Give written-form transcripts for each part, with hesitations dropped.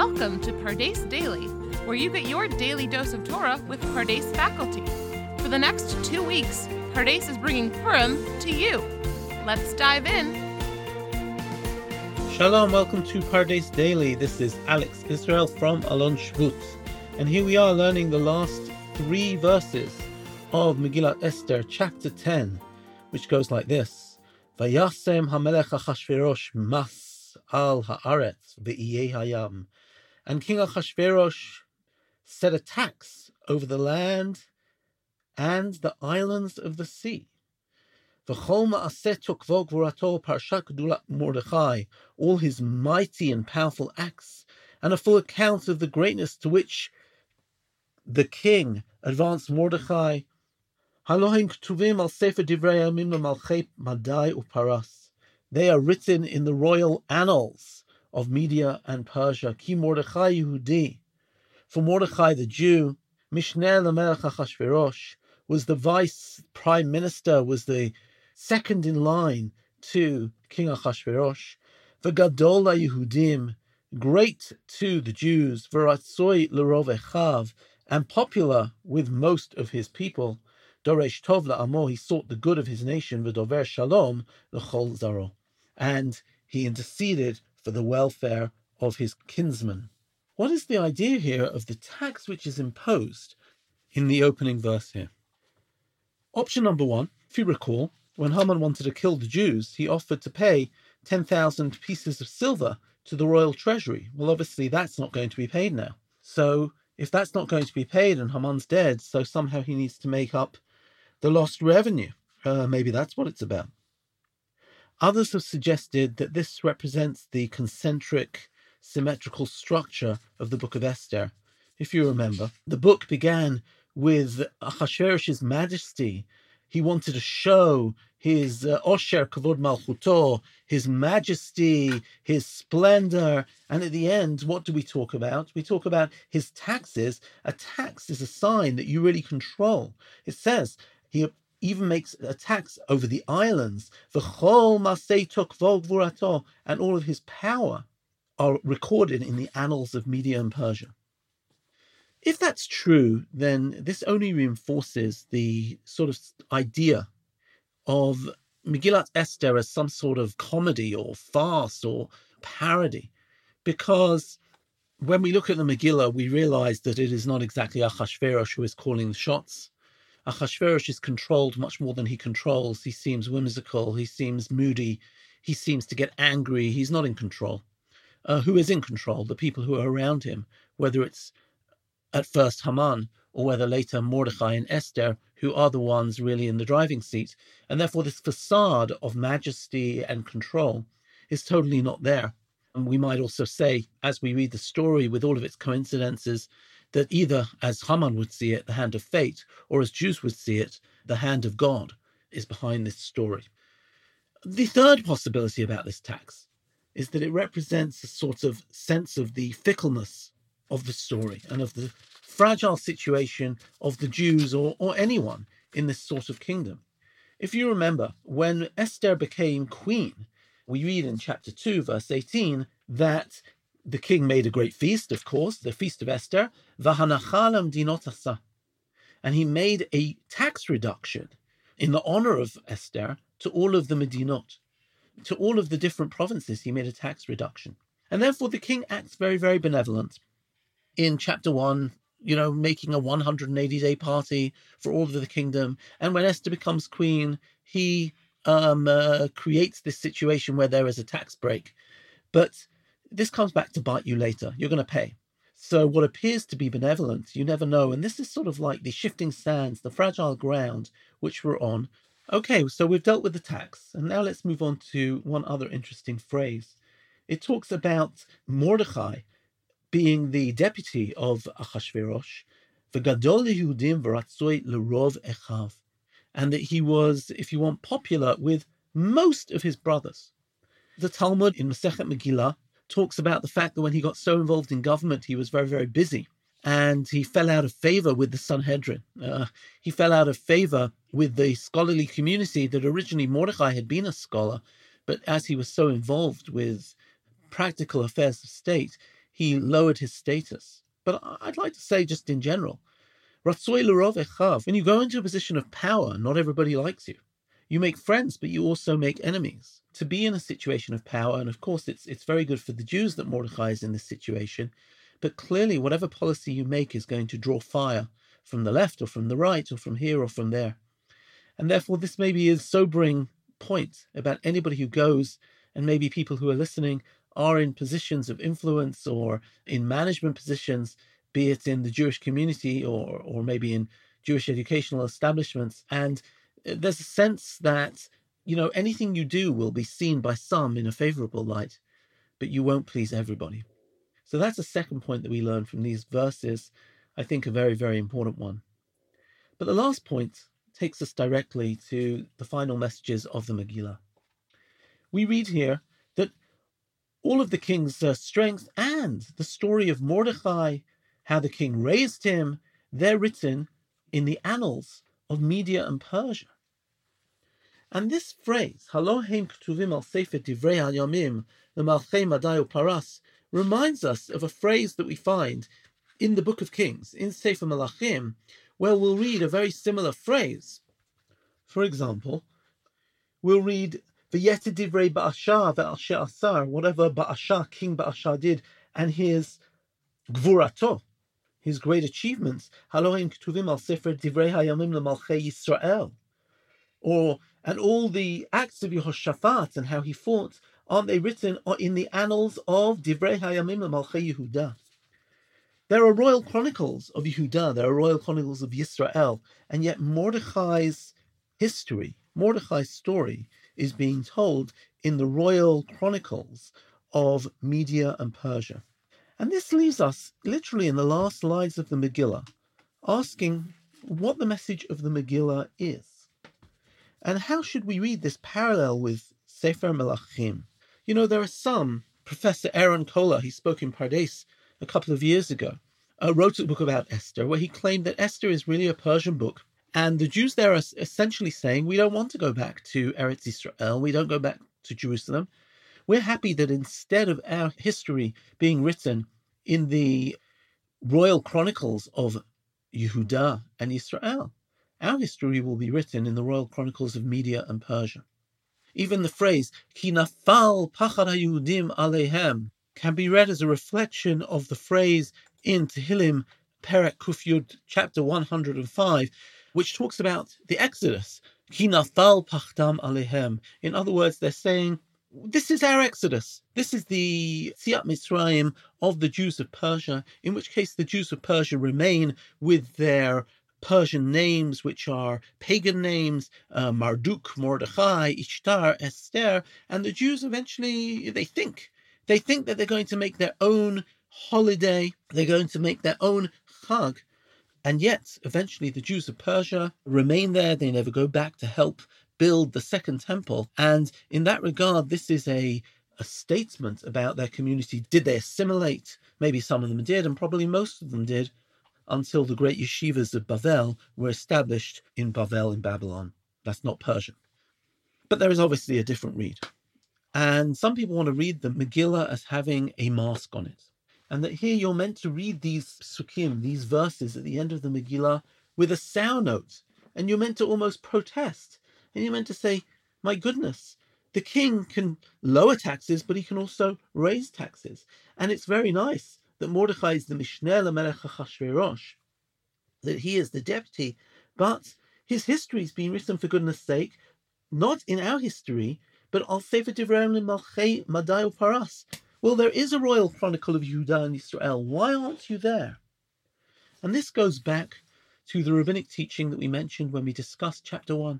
Welcome to Pardes Daily, where you get your daily dose of Torah with Pardes faculty. For the next 2 weeks, Pardes is bringing Purim to you. Let's dive in. Shalom, welcome to Pardes Daily. This is Alex Israel from Alon Shvut. And here we are learning the last 3 verses of Megillat Esther, chapter 10, which goes like this. Vayasem hamelech Achashverosh mas al haaretz ve'iyeh hayam. And King Achashverosh set a tax over the land and the islands of the sea. V'chol ma'aseh tokvo gvurato parshat gedulat Mordechai, all his mighty and powerful acts, and a full account of the greatness to which the king advanced Mordechai. Halohim ktuvim al sefer divrei yamim lemalchei Madai uParas. They are written in the royal annals of Media and Persia. Ki Mordechai Yehudi. For Mordechai the Jew, Mishneh lemelech Achashverosh, was the vice prime minister, was the second in line to King Achashverosh. V'gadol Yehudim, great to the Jews. V'ratzoi l'rov echav, and popular with most of his people. Doresh tov la'amo, he sought the good of his nation. V'dover shalom l'chol zaro, and he interceded for the welfare of his kinsmen. What is the idea here of the tax which is imposed in the opening verse here? Option number 1, if you recall, when Haman wanted to kill the Jews, he offered to pay 10,000 pieces of silver to the royal treasury. Well, obviously that's not going to be paid now. So if that's not going to be paid and Haman's dead, so somehow he needs to make up the lost revenue. Maybe that's what it's about. Others have suggested that this represents the concentric, symmetrical structure of the book of Esther. If you remember, the book began with Achashverosh's majesty. He wanted to show his Osher Kavod Malchuto, his majesty, his splendor. And at the end, what do we talk about? We talk about his taxes. A tax is a sign that you really control. It says, he even makes a tax over the islands. V'chol masei tokvo gvurato, and all of his power are recorded in the annals of Media and Persia. If that's true, then this only reinforces the sort of idea of Megillat Esther as some sort of comedy or farce or parody, because when we look at the Megillah, we realize that it is not exactly Achashverosh who is calling the shots. Achashverosh is controlled much more than he controls. He seems whimsical, he seems moody, he seems to get angry. He's not in control. Who is in control? The people who are around him, whether it's at first Haman, or whether later Mordechai and Esther, who are the ones really in the driving seat. And therefore this facade of majesty and control is totally not there. And we might also say, as we read the story with all of its coincidences, that either, as Haman would see it, the hand of fate, or as Jews would see it, the hand of God is behind this story. The third possibility about this tax is that it represents a sort of sense of the fickleness of the story and of the fragile situation of the Jews or anyone in this sort of kingdom. If you remember, when Esther became queen, we read in chapter 2, verse 18, that the king made a great feast, of course, the Feast of Esther, V'hanachal dinot asa, and he made a tax reduction in the honor of Esther to all of the Medinot, to all of the different provinces. He made a tax reduction. And therefore the king acts very, very benevolent. In chapter 1, making a 180-day party for all of the kingdom. And when Esther becomes queen, he creates this situation where there is a tax break. But this comes back to bite you later. You're going to pay. So what appears to be benevolent, you never know. And this is sort of like the shifting sands, the fragile ground which we're on. Okay, so we've dealt with the tax. And now let's move on to one other interesting phrase. It talks about Mordechai being the deputy of Achashverosh, V'gadol Yehudim v'ratzoi l'rov echav, and that he was, if you want, popular with most of his brothers. The Talmud in Masechet Megillah talks about the fact that when he got so involved in government, he was very, very busy, and he fell out of favor with the Sanhedrin. He fell out of favor with the scholarly community that originally Mordechai had been a scholar, but as he was so involved with practical affairs of state, he lowered his status. But I'd like to say, just in general, Ratzoi l'rov echav, when you go into a position of power, not everybody likes you. You make friends, but you also make enemies. To be in a situation of power, and of course it's very good for the Jews that Mordechai is in this situation, but clearly whatever policy you make is going to draw fire from the left or from the right or from here or from there. And therefore this maybe is a sobering point about anybody who goes, and maybe people who are listening are in positions of influence or in management positions, be it in the Jewish community or maybe in Jewish educational establishments. And there's a sense that, anything you do will be seen by some in a favorable light, but you won't please everybody. So that's a second point that we learn from these verses, I think a very, very important one. But the last point takes us directly to the final messages of the Megillah. We read here that all of the king's strength and the story of Mordechai, how the king raised him, they're written in the annals of Media and Persia. And this phrase, Halohem Ktuvim al Sefer Divrei HaYamim L'Malchei Madai Uparas, reminds us of a phrase that we find in the Book of Kings, in Sefer Malachim, where we'll read a very similar phrase. For example, we'll read V'yete Divrei Ba'asha ve'al she'asar, whatever Ba'asha, King Ba'asha did, and his Gvurato, his great achievements, Halohem Ktuvim al Sefer Divrei HaYamim L'Malchei Yisrael. And all the acts of Yehoshaphat and how he fought, aren't they written in the annals of Divrei HaYamim L'Malchei Yehuda? There are royal chronicles of Yehuda, there are royal chronicles of Yisrael, and yet Mordechai's history, Mordechai's story, is being told in the royal chronicles of Media and Persia. And this leaves us literally in the last lines of the Megillah, asking what the message of the Megillah is. And how should we read this parallel with Sefer Melachim? There are some, Professor Aaron Kohler, he spoke in Pardes a couple of years ago, wrote a book about Esther, where he claimed that Esther is really a Persian book. And the Jews there are essentially saying, we don't want to go back to Eretz Yisrael, we don't go back to Jerusalem. We're happy that instead of our history being written in the royal chronicles of Yehuda and Israel, our history will be written in the royal chronicles of Media and Persia. Even the phrase, Ki nafal pachad haYehudim aleihem, can be read as a reflection of the phrase in Tehillim, Perek Kuf Yud, chapter 105, which talks about the Exodus. Ki nafal pachdam aleihem. In other words, they're saying, this is our Exodus. This is the Tziat Mitzrayim of the Jews of Persia, in which case the Jews of Persia remain with their Persian names, which are pagan names, Marduk, Mordechai, Ishtar, Esther, and the Jews eventually, they think that they're going to make their own holiday, they're going to make their own Chag, and yet eventually the Jews of Persia remain there, they never go back to help build the second temple, and in that regard, this is a statement about their community. Did they assimilate? Maybe some of them did, and probably most of them did, until the great yeshivas of Bavel were established in Bavel in Babylon. That's not Persian. But there is obviously a different read. And some people want to read the Megillah as having a mask on it. And that here you're meant to read these psukim, these verses at the end of the Megillah with a sour note. And you're meant to almost protest. And you're meant to say, my goodness, the king can lower taxes, but he can also raise taxes. And it's very nice that Mordechai is the Mishneh LaMelech Achashverosh, that he is the deputy, but his history is being written, for goodness sake, not in our history, but al Sefer Divrei L'Malchei Madai Uparas. Well, there is a royal chronicle of Yehuda and Israel. Why aren't you there? And this goes back to the rabbinic teaching that we mentioned when we discussed chapter 1,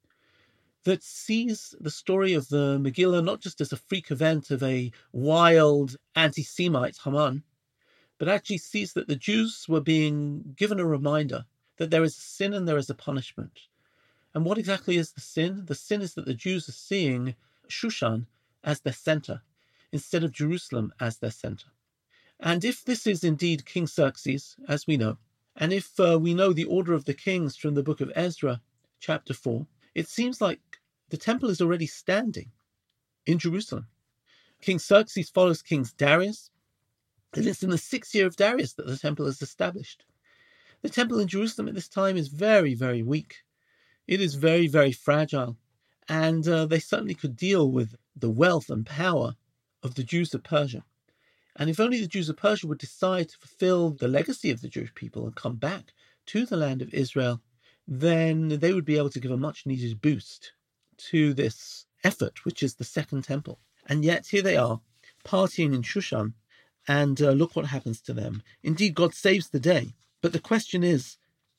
that sees the story of the Megillah not just as a freak event of a wild anti-Semite, Haman, but actually sees that the Jews were being given a reminder that there is a sin and there is a punishment. And what exactly is the sin? The sin is that the Jews are seeing Shushan as their center, instead of Jerusalem as their center. And if this is indeed King Xerxes, as we know, and if we know the order of the kings from the book of Ezra, chapter 4, it seems like the temple is already standing in Jerusalem. King Xerxes follows King Darius, And it's in the 6th year of Darius that the temple is established. The temple in Jerusalem at this time is very, very weak. It is very, very fragile. And they certainly could deal with the wealth and power of the Jews of Persia. And if only the Jews of Persia would decide to fulfill the legacy of the Jewish people and come back to the land of Israel, then they would be able to give a much needed boost to this effort, which is the Second Temple. And yet here they are, partying in Shushan, and look what happens to them. Indeed, God saves the day. But the question is,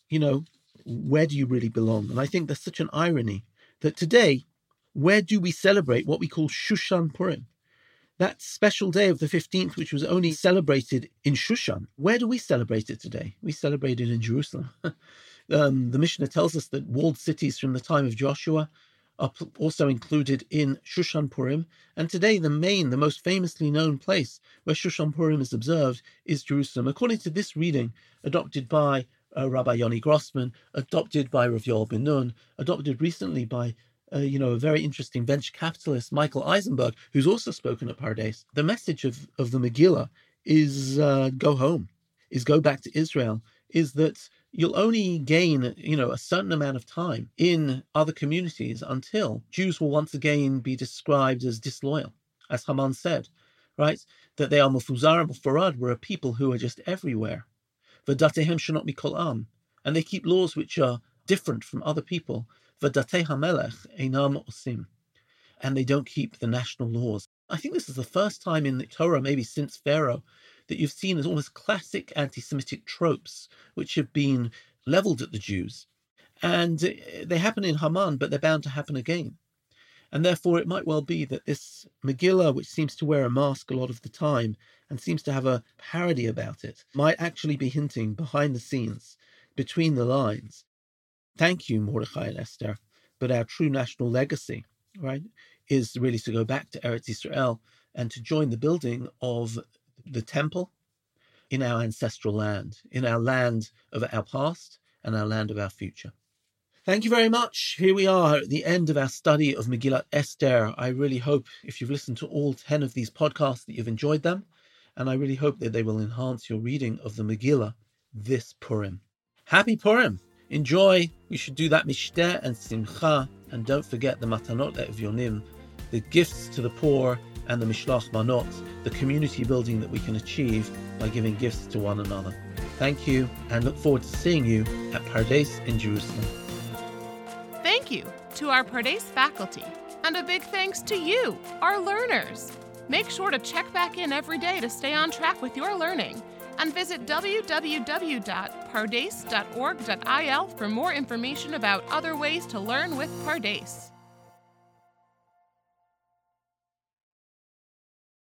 where do you really belong? And I think there's such an irony that today, where do we celebrate what we call Shushan Purim? That special day of the 15th, which was only celebrated in Shushan, where do we celebrate it today? We celebrate it in Jerusalem. The Mishnah tells us that walled cities from the time of Joshua are also included in Shushan Purim. And today, the most famously known place where Shushan Purim is observed is Jerusalem. According to this reading, adopted by Rabbi Yoni Grossman, adopted by Rav Yoel Ben Nun, adopted recently by a very interesting venture capitalist, Michael Eisenberg, who's also spoken at Pardes. The message of the Megillah is go home, is go back to Israel, is that you'll only gain, a certain amount of time in other communities until Jews will once again be described as disloyal, as Haman said, right? That they are mufuzar and mufarad, were a people who are just everywhere. V'datehem shenot mikol am, and they keep laws which are different from other people. V'datei hamelech einam osim, and they don't keep the national laws. I think this is the first time in the Torah, maybe since Pharaoh, that you've seen as almost classic anti-Semitic tropes which have been leveled at the Jews. And they happen in Haman, but they're bound to happen again. And therefore it might well be that this Megillah, which seems to wear a mask a lot of the time and seems to have a parody about it, might actually be hinting behind the scenes, between the lines. Thank you, Mordechai and Esther, but our true national legacy, right, is really to go back to Eretz Yisrael and to join the building of the temple in our ancestral land, in our land of our past and our land of our future. Thank you very much. Here we are at the end of our study of Megillat Esther. I really hope, if you've listened to all 10 of these podcasts, that you've enjoyed them, and I really hope that they will enhance your reading of the Megillah this Purim. Happy Purim! Enjoy. We should do that mishteh and simcha, and don't forget the matanot le'evyonim, the gifts to the poor, and the mishloach manot, the community building that we can achieve by giving gifts to one another. Thank you, and look forward to seeing you at Pardes in Jerusalem. Thank you to our Pardes faculty, and a big thanks to you, our learners. Make sure to check back in every day to stay on track with your learning, and visit www.pardes.org.il for more information about other ways to learn with Pardes.